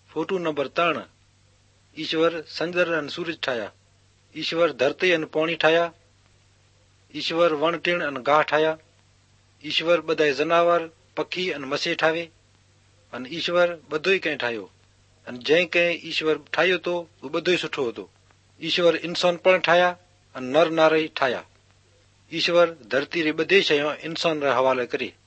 Photo number 3 Ishwar Chandra अने सूरज ठाया। ईश्वर धरती अने पाणी ठाया। ईश्वर वण टीण अने घाह ठाया। ईश्वर बधाय जनावर पक्षी अने मछी ठावे। अने ईश्वर बधुंय कंई ठायो अने जंहिं कंई ईश्वर ठायो तो वो बधुंय सुठो हतो। ईश्वर इंसान पण ठाया अने नर नारी ठाया। ईश्वर धरती री बधी शयूं इंसान रे हवाले करी।